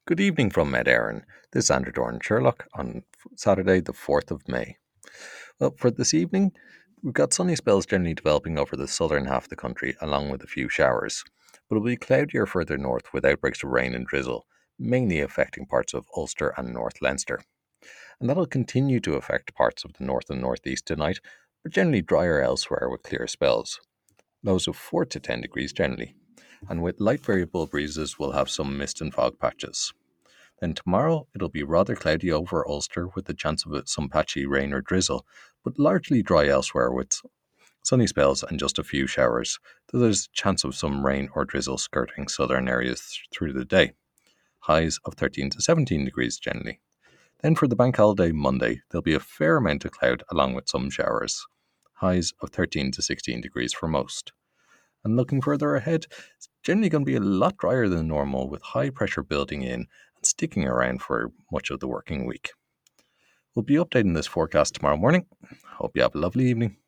Good evening from Med Éireann. This is Andrew Dorn Sherlock on Saturday, the 4th of May. Well, for this evening, we've got sunny spells generally developing over the southern half of the country, along with a few showers. But it'll be cloudier further north with outbreaks of rain and drizzle, mainly affecting parts of Ulster and North Leinster. And that'll continue to affect parts of the north and northeast tonight, but generally drier elsewhere with clear spells. Lows of 4 to 10 degrees generally. And with light variable breezes, we'll have some mist and fog patches. Then tomorrow it'll be rather cloudy over Ulster with the chance of some patchy rain or drizzle, but largely dry elsewhere with sunny spells and just a few showers, though there's a chance of some rain or drizzle skirting southern areas through the day. Highs of 13 to 17 degrees generally. Then for the bank holiday Monday, there'll be a fair amount of cloud along with some showers. Highs of 13 to 16 degrees for most. And looking further ahead, it's generally going to be a lot drier than normal with high pressure building in and sticking around for much of the working week. We'll be updating this forecast tomorrow morning. Hope you have a lovely evening.